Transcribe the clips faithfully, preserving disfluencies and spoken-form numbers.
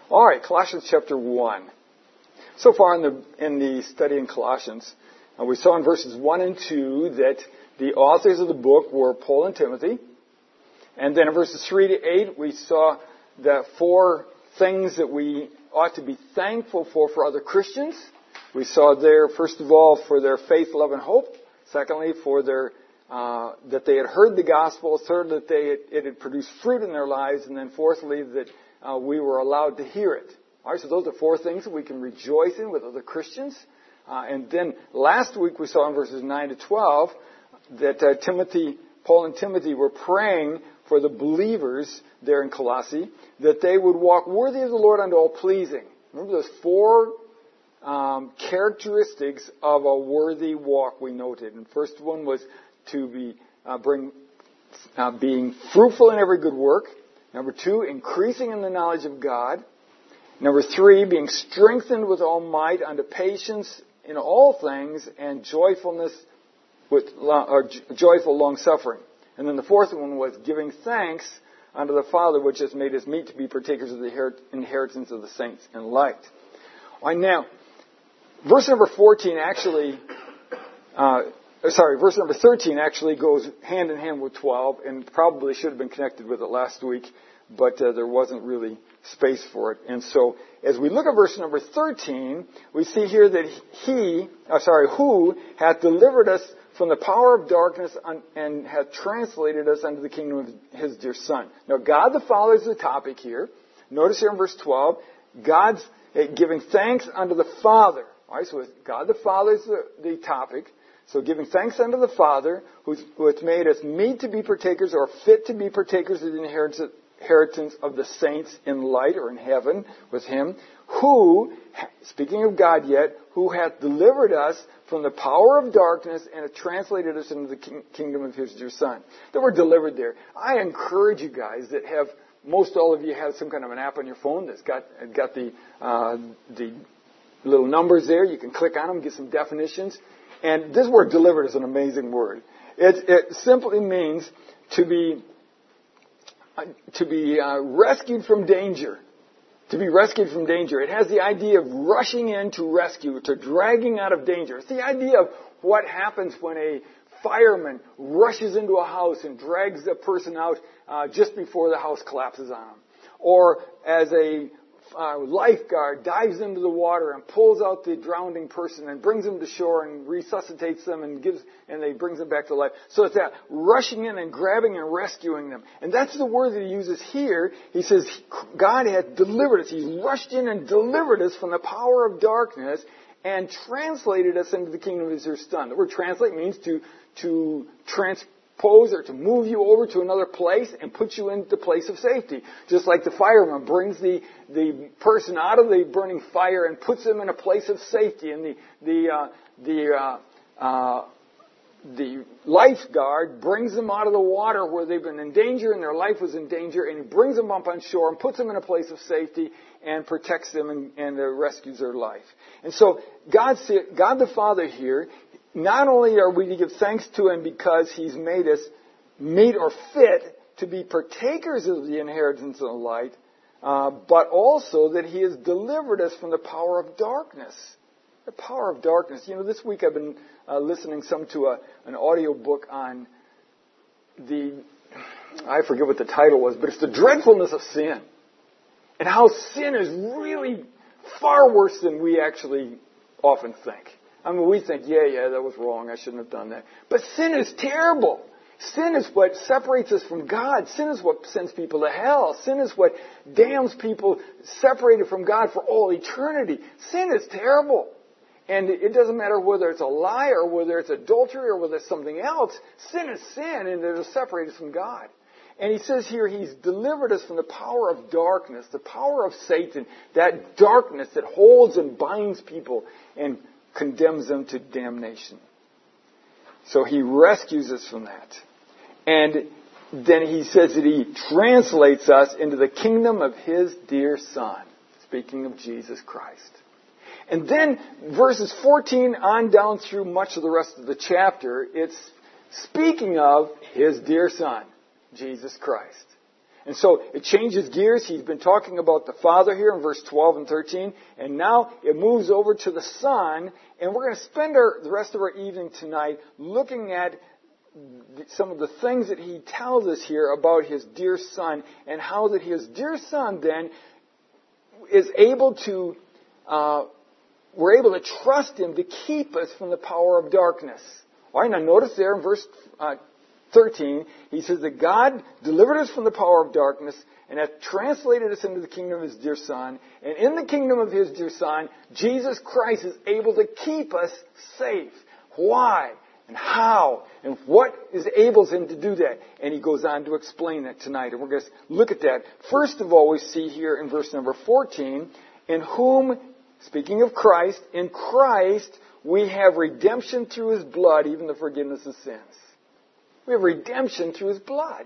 All right, Colossians chapter one. So far in the in the study in Colossians, uh, we saw in verses one and two that the authors of the book were Paul and Timothy. And then in verses three to eight, we saw the four things that we ought to be thankful for for other Christians. We saw there, first of all, for their faith, love, and hope. Secondly, for their uh, that they had heard the gospel. Third, that they it had produced fruit in their lives. And then fourthly, that uh, we were allowed to hear it. All right, so those are four things that we can rejoice in with other Christians. Uh, and then last week we saw in verses nine to twelve that uh, Timothy, Paul and Timothy were praying for the believers there in Colossae, that they would walk worthy of the Lord unto all pleasing. Remember those four um, characteristics of a worthy walk we noted. And first one was to be uh, bring uh, being fruitful in every good work. Number two, increasing in the knowledge of God. Number three, being strengthened with all might unto patience in all things and joyfulness with or joyful long suffering. And then the fourth one was giving thanks unto the Father, which has made us meet to be partakers of the inheritance of the saints in light. All right, now, verse number fourteen actually, uh, sorry, verse number thirteen actually goes hand in hand with twelve, and probably should have been connected with it last week, but uh, there wasn't really space for it. And so, as we look at verse number thirteen, we see here that he, uh, sorry, who hath delivered us from the power of darkness and hath translated us unto the kingdom of his dear Son. Now, God the Father is the topic here. Notice here in verse twelve, God's uh, giving thanks unto the Father. All right, so God the Father is the, the topic. So giving thanks unto the Father, who's, who hath made us meet to be partakers or fit to be partakers of the inheritance inheritance of the saints in light or in heaven with him, who, speaking of God yet, who hath delivered us from the power of darkness and hath translated us into the kingdom of his dear Son. That we're delivered there. I encourage you guys that have, most all of you have some kind of an app on your phone that's got got the uh, the little numbers there. You can click on them, get some definitions. And this word delivered is an amazing word. It, it simply means to be to be uh, rescued from danger. To be rescued from danger. It has the idea of rushing in to rescue, to dragging out of danger. It's the idea of what happens when a fireman rushes into a house and drags a person out uh, just before the house collapses on them. Or as a uh, lifeguard dives into the water and pulls out the drowning person and brings them to shore and resuscitates them and gives and they brings them back to life. So it's that rushing in and grabbing and rescuing them. And that's the word that he uses here. He says, God hath delivered us. He's rushed in and delivered us from the power of darkness and translated us into the kingdom of his dear Son. The word translate means to, to transpose or to move you over to another place and put you into the place of safety. Just like the fireman brings the, the person out of the burning fire and puts them in a place of safety. And the, the, uh, the, uh, uh, the lifeguard brings them out of the water where they've been in danger and their life was in danger, and he brings them up on shore and puts them in a place of safety and protects them and, and uh, rescues their life. And so God, God the Father here, not only are we to give thanks to him because he's made us meet or fit to be partakers of the inheritance of the light, uh, but also that he has delivered us from the power of darkness. The power of darkness. You know, this week I've been uh, listening some to a, an audio book on the, I forget what the title was, but it's the dreadfulness of sin. And how sin is really far worse than we actually often think. I mean, we think, yeah, yeah, that was wrong. I shouldn't have done that. But sin is terrible. Sin is what separates us from God. Sin is what sends people to hell. Sin is what damns people separated from God for all eternity. Sin is terrible. And it doesn't matter whether it's a lie or whether it's adultery or whether it's something else. Sin is sin, and it'll separate us from God. And he says here, he's delivered us from the power of darkness, the power of Satan, that darkness that holds and binds people and condemns them to damnation. So he rescues us from that. And then he says that he translates us into the kingdom of his dear Son, speaking of Jesus Christ. And then verses fourteen on down through much of the rest of the chapter, it's speaking of his dear Son, Jesus Christ. And so it changes gears. He's been talking about the Father here in verse twelve and thirteen. And now it moves over to the Son. And we're going to spend our, the rest of our evening tonight looking at some of the things that he tells us here about his dear Son, and how that his dear Son then is able to, uh, we're able to trust him to keep us from the power of darkness. All right, now notice there in verse uh, thirteen, he says that God delivered us from the power of darkness and hath translated us into the kingdom of his dear Son. And in the kingdom of his dear Son, Jesus Christ is able to keep us safe. Why? And how? And what is enables him to do that? And he goes on to explain that tonight. And we're going to look at that. First of all, we see here in verse number fourteen, in whom, speaking of Christ, in Christ we have redemption through his blood, even the forgiveness of sins. We have redemption through his blood.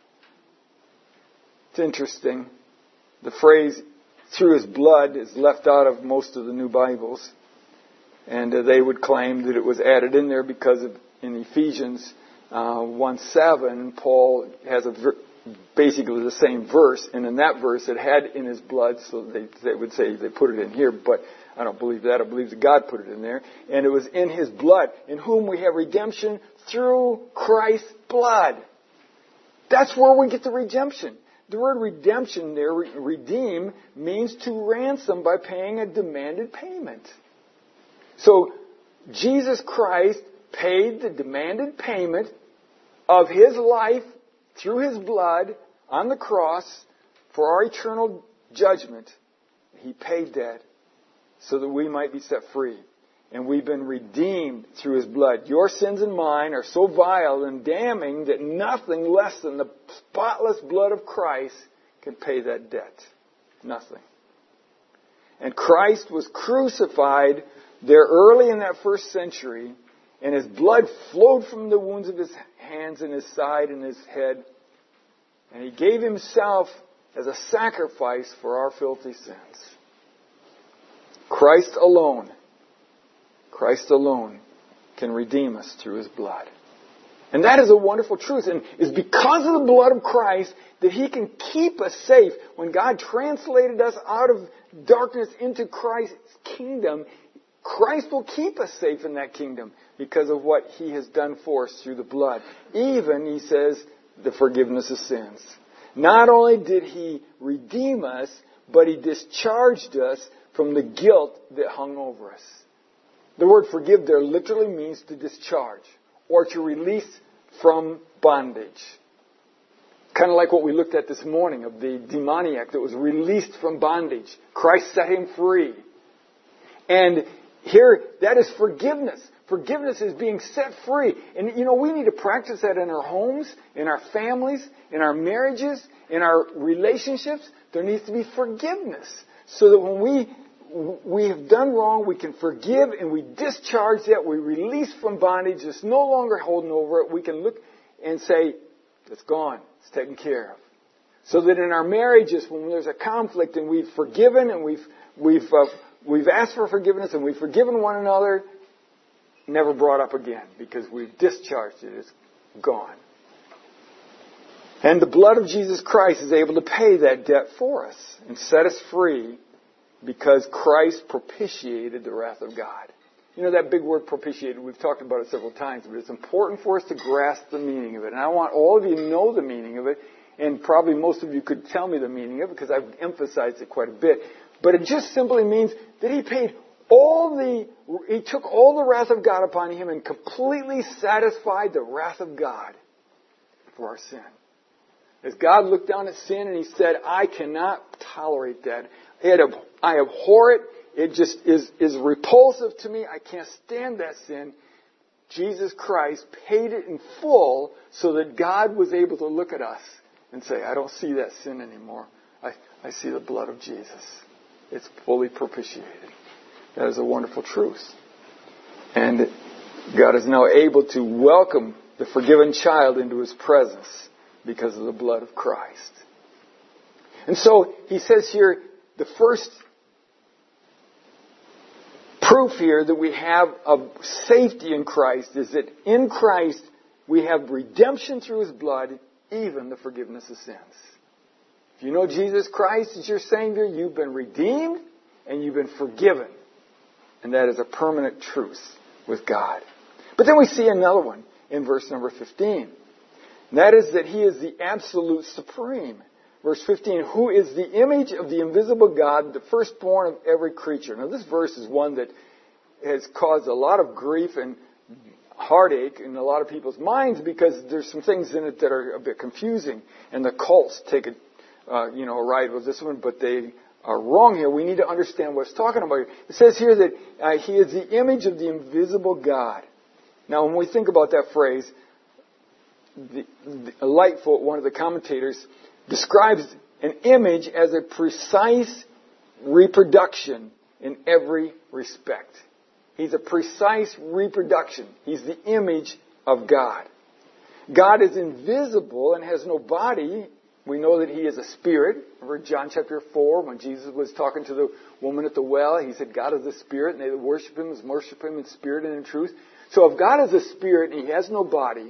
It's interesting. The phrase, through his blood, is left out of most of the new Bibles. And uh, they would claim that it was added in there because of, in Ephesians uh, one seven, Paul has a ver- basically the same verse. And in that verse, it had in his blood, so they, they would say they put it in here. But I don't believe that. I believe that God put it in there. And it was in his blood, in whom we have redemption through Christ's blood. That's where we get the redemption. The word redemption there, re- redeem, means to ransom by paying a demanded payment. So, Jesus Christ paid the demanded payment of his life through his blood on the cross for our eternal judgment. He paid that so that we might be set free. And we've been redeemed through his blood. Your sins and mine are so vile and damning that nothing less than the spotless blood of Christ can pay that debt. Nothing. And Christ was crucified there early in that first century, and his blood flowed from the wounds of his hands and his side and his head. And he gave himself as a sacrifice for our filthy sins. Christ alone, Christ alone can redeem us through his blood. And that is a wonderful truth. And it's because of the blood of Christ that he can keep us safe. When God translated us out of darkness into Christ's kingdom, Christ will keep us safe in that kingdom because of what he has done for us through the blood. Even, he says, the forgiveness of sins. Not only did he redeem us, but he discharged us from the guilt that hung over us. The word forgive there literally means to discharge or to release from bondage. Kind of like what we looked at this morning of the demoniac that was released from bondage. Christ set him free. And here, that is forgiveness. Forgiveness is being set free. And, you know, we need to practice that in our homes, in our families, in our marriages, in our relationships. There needs to be forgiveness. So that when we we have done wrong, we can forgive and we discharge that. We release from bondage. It's no longer holding over it. We can look and say, it's gone. It's taken care of. So that in our marriages, when there's a conflict and we've forgiven and we've we've uh, we've asked for forgiveness and we've forgiven one another, never brought up again because we've discharged it. It's gone. And the blood of Jesus Christ is able to pay that debt for us and set us free because Christ propitiated the wrath of God. You know that big word propitiated, we've talked about it several times, but it's important for us to grasp the meaning of it. And I want all of you to know the meaning of it, and probably most of you could tell me the meaning of it because I've emphasized it quite a bit. But it just simply means that he paid all the, he took all the wrath of God upon him and completely satisfied the wrath of God for our sin. As God looked down at sin and he said, I cannot tolerate that. I abhor it. It just is, is repulsive to me. I can't stand that sin. Jesus Christ paid it in full so that God was able to look at us and say, I don't see that sin anymore. I, I see the blood of Jesus. It's fully propitiated. That is a wonderful truth. And God is now able to welcome the forgiven child into his presence because of the blood of Christ. And so he says here, the first proof here that we have of safety in Christ is that in Christ we have redemption through his blood, even the forgiveness of sins. If you know Jesus Christ as your Savior, you've been redeemed and you've been forgiven. And that is a permanent truth with God. But then we see another one in verse number fifteen. And that is that He is the absolute supreme. Verse fifteen, who is the image of the invisible God, the firstborn of every creature. Now this verse is one that has caused a lot of grief and heartache in a lot of people's minds because there's some things in it that are a bit confusing. And the cults take a, uh, you know, a ride with this one, but they are wrong here. We need to understand what it's talking about here. It says here that uh, He is the image of the invisible God. Now when we think about that phrase, The, the Lightfoot, one of the commentators, describes an image as a precise reproduction in every respect. He's a precise reproduction. He's the image of God. God is invisible and has no body. We know that He is a spirit. Remember John chapter four, when Jesus was talking to the woman at the well, He said, God is a spirit, and they that worship Him must worship Him in spirit and in truth. So if God is a spirit and He has no body,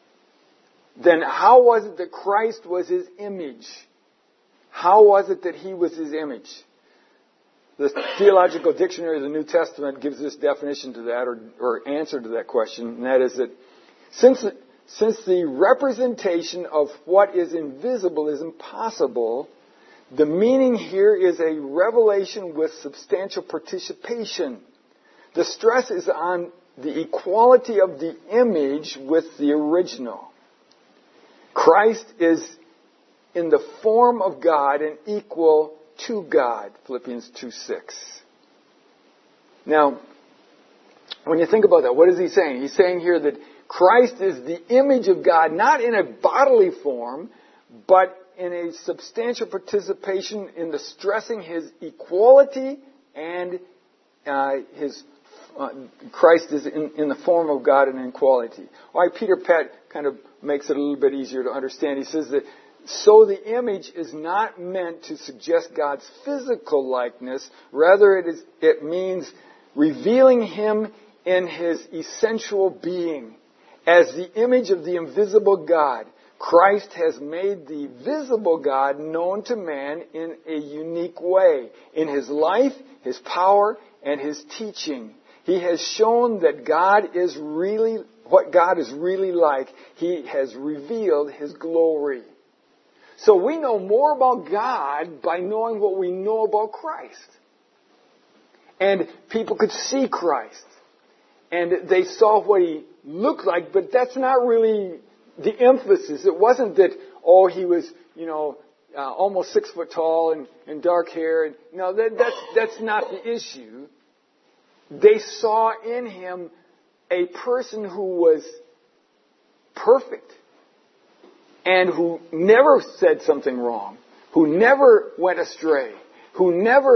then how was it that Christ was His image? How was it that He was His image? The Theological Dictionary of the New Testament gives this definition to that, or, or answer to that question, and that is that since, since the representation of what is invisible is impossible, the meaning here is a revelation with substantial participation. The stress is on the equality of the image with the original. Christ is in the form of God and equal to God, Philippians two six. Now, when you think about that, what is he saying? He's saying here that Christ is the image of God, not in a bodily form, but in a substantial participation in the stressing His equality and uh, His Uh, Christ is in, in the form of God and in quality. Why Peter Pett kind of makes it a little bit easier to understand. He says that so the image is not meant to suggest God's physical likeness. Rather, it is it means revealing Him in His essential being. As the image of the invisible God, Christ has made the visible God known to man in a unique way. In His life, His power, and His teaching. He has shown that God is really, what God is really like. He has revealed His glory. So we know more about God by knowing what we know about Christ. And people could see Christ. And they saw what He looked like, but that's not really the emphasis. It wasn't that, oh, He was, you know, uh, almost six foot tall and, and dark hair. And, no, that, that's, that's not the issue. They saw in Him a person who was perfect and who never said something wrong, who never went astray, who never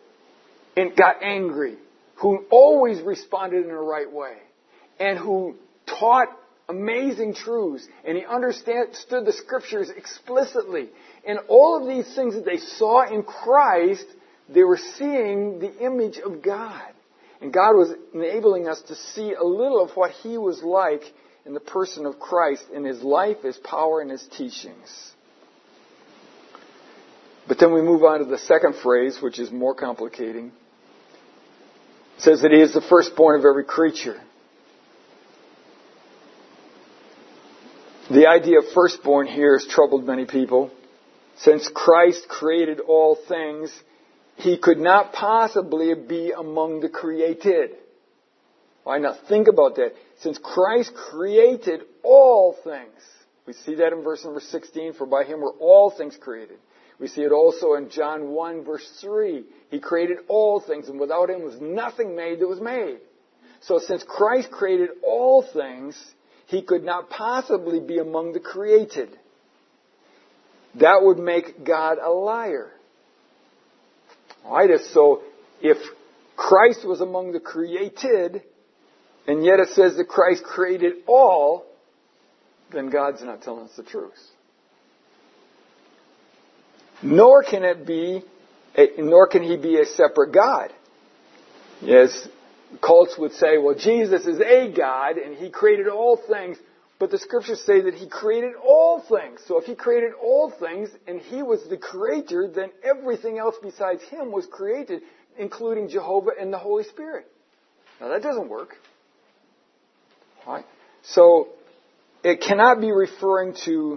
got angry, who always responded in the right way, and who taught amazing truths, and He understood the Scriptures explicitly. And all of these things that they saw in Christ, they were seeing the image of God. And God was enabling us to see a little of what He was like in the person of Christ, in His life, His power, and His teachings. But then we move on to the second phrase, which is more complicating. It says that He is the firstborn of every creature. The idea of firstborn here has troubled many people. Since Christ created all things, He could not possibly be among the created. Why not? Think about that. Since Christ created all things. We see that in verse number sixteen, for by Him were all things created. We see it also in John one, verse three. He created all things, and without Him was nothing made that was made. So since Christ created all things, He could not possibly be among the created. That would make God a liar. Right? So if Christ was among the created, and yet it says that Christ created all, then God's not telling us the truth. Nor can it be, nor can He be a separate God. Yes, cults would say, well, Jesus is a God, and He created all things, but the scriptures say that he created all things. So if he created all things and he was the creator, then everything else besides him was created, including Jehovah and the Holy Spirit. Now that doesn't work. All right? So it cannot be referring to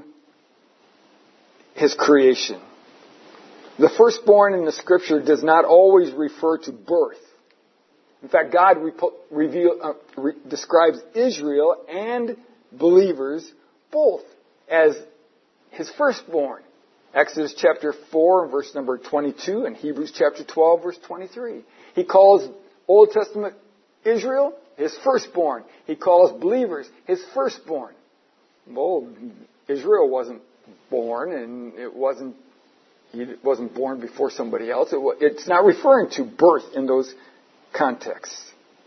his creation. The firstborn in the scripture does not always refer to birth. In fact, God repo- reveal, uh, re- describes Israel and believers both as his firstborn. Exodus chapter four, verse number twenty-two, and Hebrews chapter twelve, verse twenty-three. He calls Old Testament Israel his firstborn. He calls believers his firstborn. Well, Israel wasn't born, and it wasn't he wasn't born before somebody else. It was, it's not referring to birth in those contexts.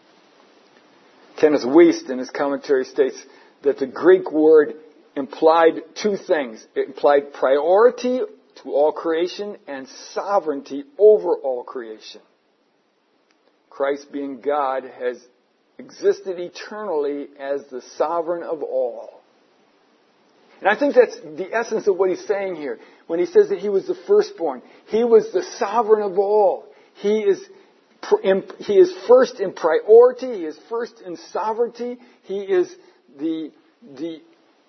Kenneth Wuest in his commentary states that the Greek word implied two things. It implied priority to all creation and sovereignty over all creation. Christ, being God, has existed eternally as the sovereign of all. And I think that's the essence of what he's saying here. When he says that he was the firstborn, he was the sovereign of all. He is He is first in priority. He is first in sovereignty. He is the, the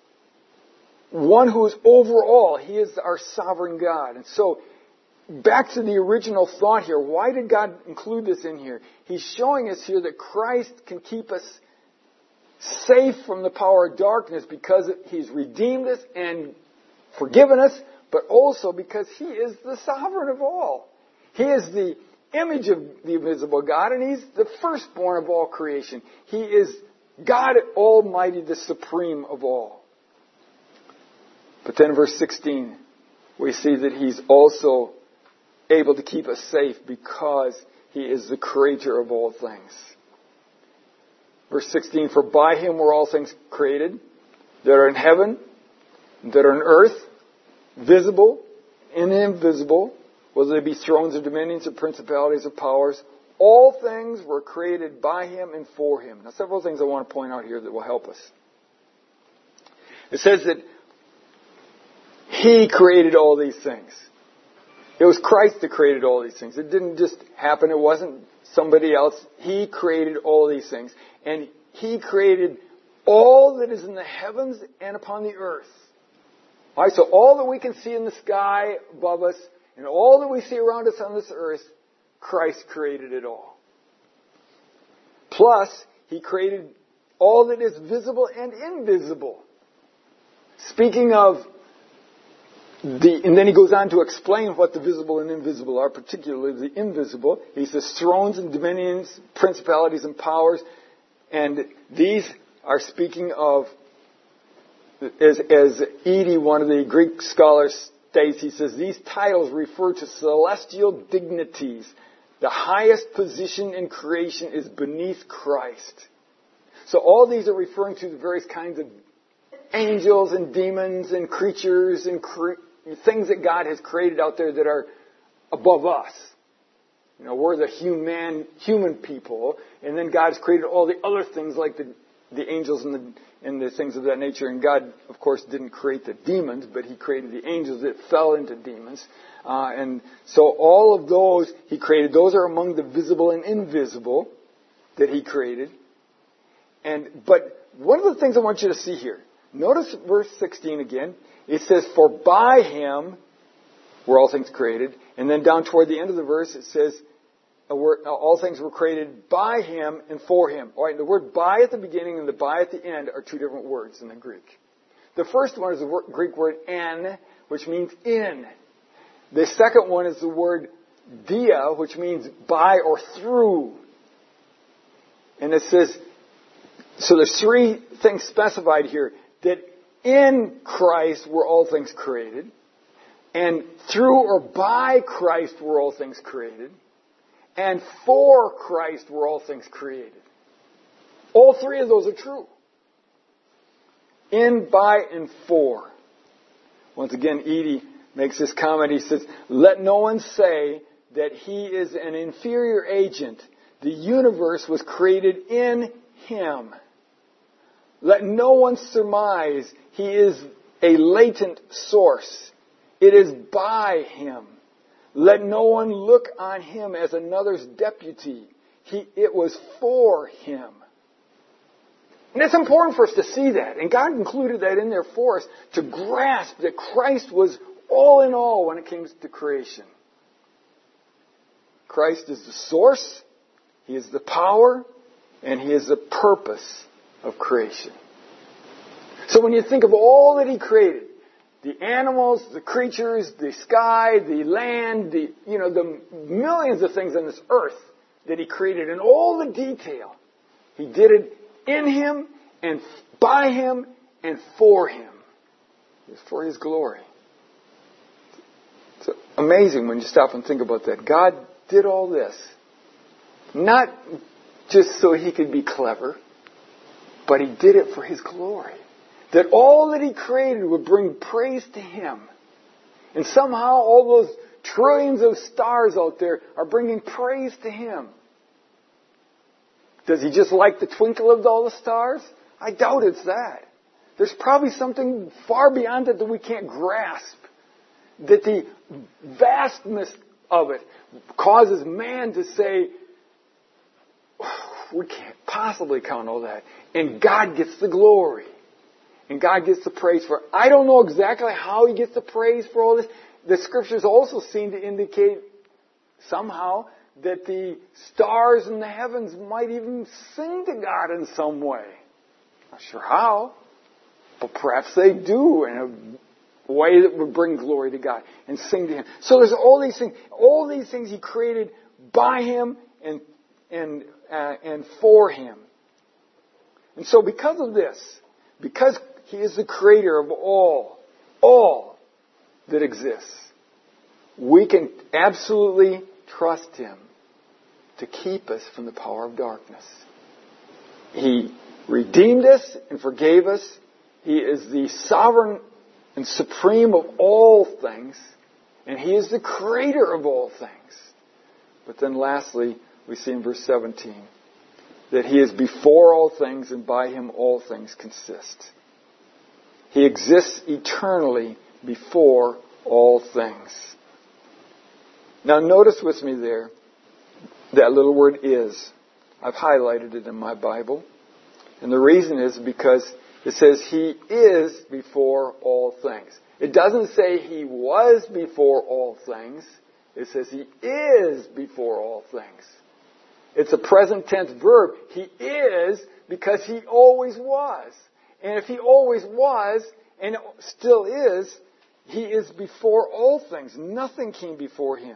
one who is over all. He is our sovereign God. And so, back to the original thought here. Why did God include this in here? He's showing us here that Christ can keep us safe from the power of darkness because He's redeemed us and forgiven us, but also because He is the sovereign of all. He is the image of the invisible God, and He's the firstborn of all creation. He is God Almighty, the supreme of all. But then verse sixteen, we see that He's also able to keep us safe because He is the creator of all things. Verse sixteen, for by Him were all things created that are in heaven, that are in earth, visible and invisible, whether they be thrones or dominions or principalities or powers. All things were created by Him and for Him. Now, several things I want to point out here that will help us. It says that He created all these things. It was Christ that created all these things. It didn't just happen. It wasn't somebody else. He created all these things. And He created all that is in the heavens and upon the earth. All right, so all that we can see in the sky above us and all that we see around us on this earth, Christ created it all. Plus, He created all that is visible and invisible. Speaking of the, and then He goes on to explain what the visible and invisible are, particularly the invisible. He says thrones and dominions, principalities and powers. And these are speaking of, as, as Edie, one of the Greek scholars, states, he says, these titles refer to celestial dignities. The highest position in creation is beneath Christ. So all these are referring to the various kinds of angels and demons and creatures and cre- things that God has created out there that are above us. You know, we're the human, human people, and then God's created all the other things like the, the angels and the and the things of that nature. And God, of course, didn't create the demons, but He created the angels that fell into demons. Uh, and so all of those He created. Those are among the visible and invisible that He created. And but one of the things I want you to see here, notice verse sixteen again. It says, "For by Him were all things created." And then down toward the end of the verse, it says, all things were created by Him and for Him. All right, the word "by" at the beginning and the "by" at the end are two different words in the Greek. The first one is the word, Greek word "en," which means in. The second one is the word "dia," which means by or through. And it says, so there's three things specified here. That in Christ were all things created. And through or by Christ were all things created. And for Christ were all things created. All three of those are true. In, by, and for. Once again, Edie makes this comment. He says, let no one say that he is an inferior agent. The universe was created in Him. Let no one surmise he is a latent source. It is by him. Let no one look on him as another's deputy. He, it was for him. And it's important for us to see that. And God included that in there for us to grasp that Christ was all in all when it came to creation. Christ is the source, He is the power, and He is the purpose of creation. So when you think of all that He created, the animals, the creatures, the sky, the land, the, you know, the millions of things on this earth that He created in all the detail, He did it in Him and by Him and for Him. It's for His glory. It's amazing when you stop and think about that. God did all this, not just so He could be clever, but He did it for His glory. That all that He created would bring praise to Him. And somehow all those trillions of stars out there are bringing praise to Him. Does He just like the twinkle of all the stars? I doubt it's that. There's probably something far beyond it that we can't grasp. That the vastness of it causes man to say, we can't possibly count all that. And God gets the glory. And God gets the praise for it. I don't know exactly how He gets the praise for all this. The Scriptures also seem to indicate somehow that the stars in the heavens might even sing to God in some way. Not sure how, but perhaps they do in a way that would bring glory to God and sing to Him. So there's all these things. All these things He created by Him and and uh, and for Him. And so because of this, because He is the creator of all, all that exists, we can absolutely trust Him to keep us from the power of darkness. He redeemed us and forgave us. He is the sovereign and supreme of all things. And He is the creator of all things. But then lastly, we see in verse seventeen that He is before all things and by Him all things consist. He exists eternally before all things. Now notice with me there, that little word is. I've highlighted it in my Bible. And the reason is because it says He is before all things. It doesn't say He was before all things. It says He is before all things. It's a present tense verb. He is because He always was. And if He always was and still is, He is before all things. Nothing came before Him.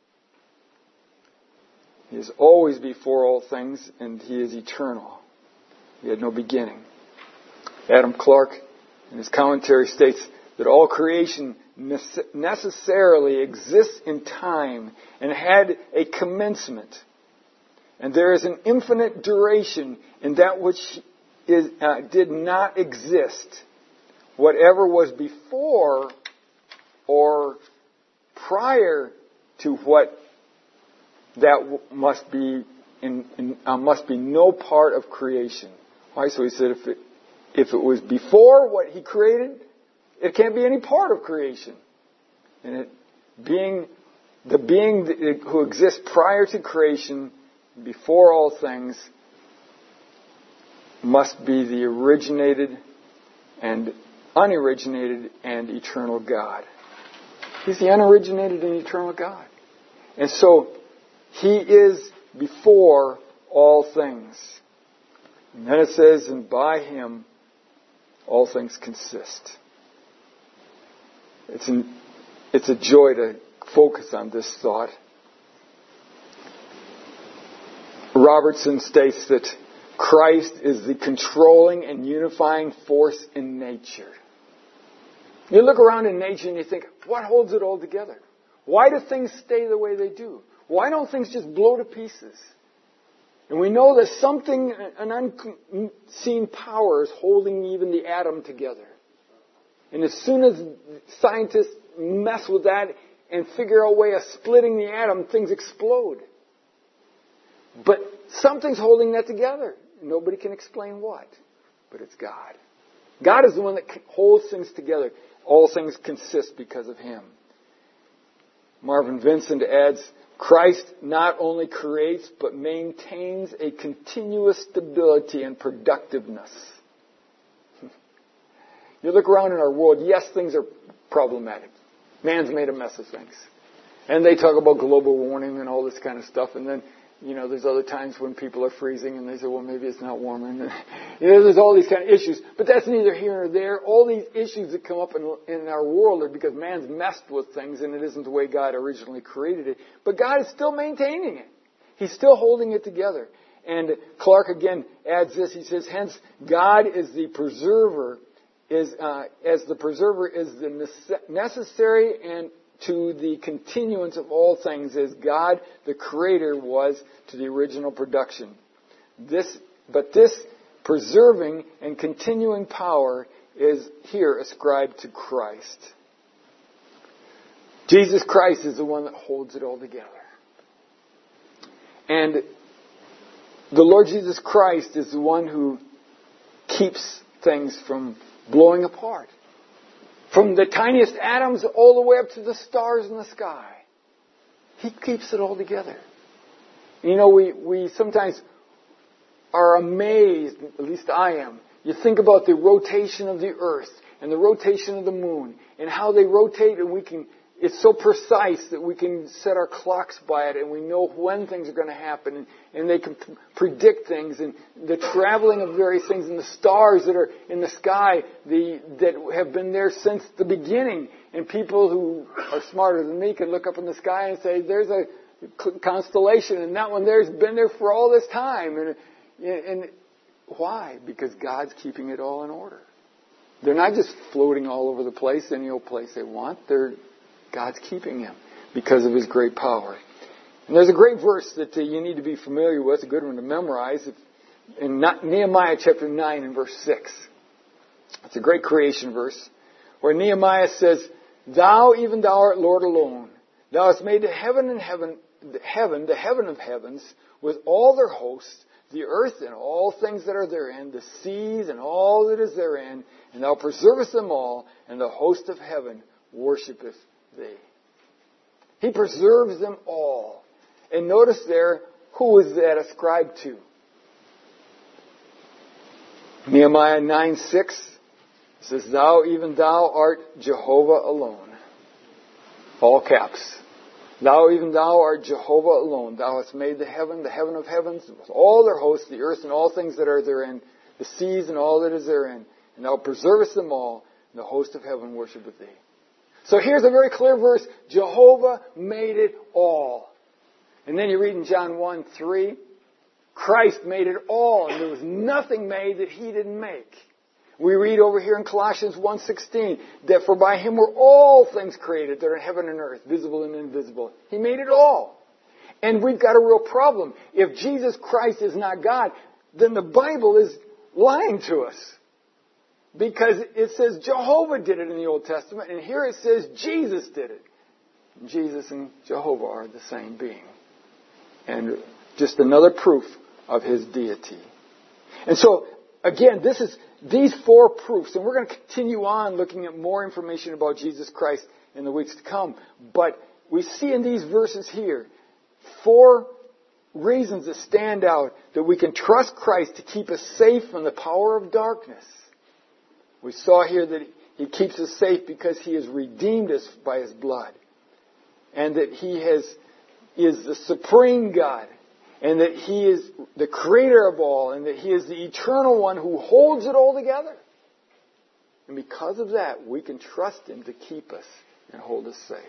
He is always before all things, and He is eternal. He had no beginning. Adam Clarke, in his commentary, states that all creation necessarily exists in time and had a commencement. And there is an infinite duration in that which is, uh, did not exist. Whatever was before or prior to what that must be in, in uh, must be no part of creation. Why? So he said, if it if it was before what He created, it can't be any part of creation. And it being the being who exists prior to creation, before all things, must be the originated and unoriginated and eternal God. He's the unoriginated and eternal God. And so He is before all things. And then it says, and by Him all things consist. It's, an, it's a joy to focus on this thought. Robertson states that Christ is the controlling and unifying force in nature. You look around in nature and you think, what holds it all together? Why do things stay the way they do? Why don't things just blow to pieces? And we know that something, an unseen power is holding even the atom together. And as soon as scientists mess with that and figure out a way of splitting the atom, things explode. But something's holding that together. Nobody can explain what. but it's God. God is the one that holds things together. All things consist because of Him. Marvin Vincent adds, Christ not only creates, but maintains a continuous stability and productiveness. You look around in our world, yes, things are problematic. Man's made a mess of things. And they talk about global warming and all this kind of stuff. And then, you know, there's other times when people are freezing and they say, well, maybe it's not warming. You know, there's all these kind of issues. But that's neither here nor there. All these issues that come up in, in our world are because man's messed with things and it isn't the way God originally created it. But God is still maintaining it. He's still holding it together. And Clark again adds this. He says, hence, God is the preserver, is uh, as the preserver is the necessary and to the continuance of all things as God, the Creator, was to the original production. This, but this preserving and continuing power is here ascribed to Christ. Jesus Christ is the one that holds it all together. And the Lord Jesus Christ is the one who keeps things from blowing apart. From the tiniest atoms all the way up to the stars in the sky. He keeps it all together. You know, we, we sometimes are amazed, at least I am. You think about the rotation of the earth and the rotation of the moon and how they rotate, and we can, it's so precise that we can set our clocks by it and we know when things are going to happen, and, and they can p- predict things, and the traveling of various things, and the stars that are in the sky the, that have been there since the beginning. And people who are smarter than me can look up in the sky and say, there's a constellation and that one there's been there for all this time. And, and why? Because God's keeping it all in order. They're not just floating all over the place, any old place they want. They're God's keeping them because of His great power. And there's a great verse that uh, you need to be familiar with, a good one to memorize, in Nehemiah chapter nine and verse six. It's a great creation verse where Nehemiah says, Thou, even Thou art Lord alone. Thou hast made the heaven and heaven, the heaven, the heaven of heavens, with all their hosts, the earth and all things that are therein, the seas and all that is therein, and Thou preservest them all, and the host of heaven worshipeth Thee. He preserves them all. And notice there, who is that ascribed to? Nehemiah nine six says, Thou, even Thou art Jehovah alone. All caps. Thou, even Thou art Jehovah alone. Thou hast made the heaven, the heaven of heavens, with all their hosts, the earth and all things that are therein, the seas and all that is therein. And Thou preservest them all, and the host of heaven worshipeth Thee. So here's a very clear verse. Jehovah made it all. And then you read in John one three, Christ made it all, and there was nothing made that He didn't make. We read over here in Colossians one sixteen, that for by Him were all things created that are in heaven and earth, visible and invisible. He made it all. And we've got a real problem. If Jesus Christ is not God, then the Bible is lying to us. Because it says Jehovah did it in the Old Testament, and here it says Jesus did it. Jesus and Jehovah are the same being. And just another proof of His deity. And so, again, this is these four proofs, and we're going to continue on looking at more information about Jesus Christ in the weeks to come. But we see in these verses here four reasons that stand out that we can trust Christ to keep us safe from the power of darkness. We saw here that He keeps us safe because He has redeemed us by His blood. And that He has, is the supreme God. And that He is the creator of all. And that He is the eternal one who holds it all together. And because of that, we can trust Him to keep us and hold us safe.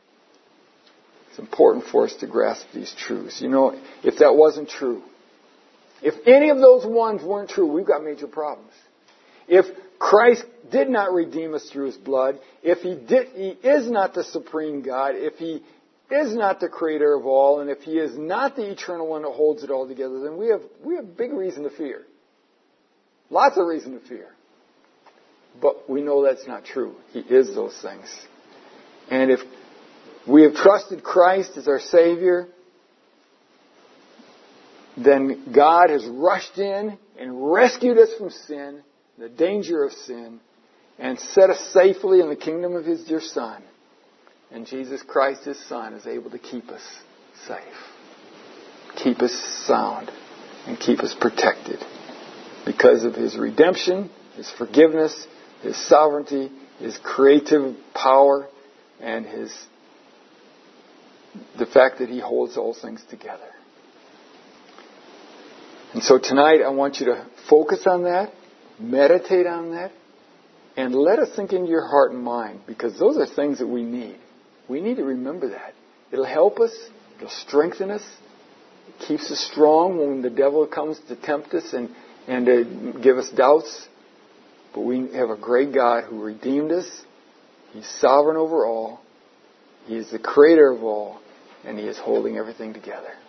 It's important for us to grasp these truths. You know, if that wasn't true, if any of those ones weren't true, we've got major problems. If Christ did not redeem us through His blood, if He did, He is not the supreme God, if He is not the creator of all, and if He is not the eternal one that holds it all together, then we have, we have big reason to fear. Lots of reason to fear. But we know that's not true. He is those things. And if we have trusted Christ as our Savior, then God has rushed in and rescued us from sin the danger of sin, and set us safely in the kingdom of His dear Son. And Jesus Christ, His Son, is able to keep us safe, keep us sound, and keep us protected because of His redemption, His forgiveness, His sovereignty, His creative power, and His the fact that He holds all things together. And so tonight I want you to focus on that, meditate on that, and let it sink into your heart and mind, because those are things that we need. We need to remember that. It'll help us. It'll strengthen us. It keeps us strong when the devil comes to tempt us and, and to give us doubts. But we have a great God who redeemed us. He's sovereign over all. He is the creator of all. And He is holding everything together.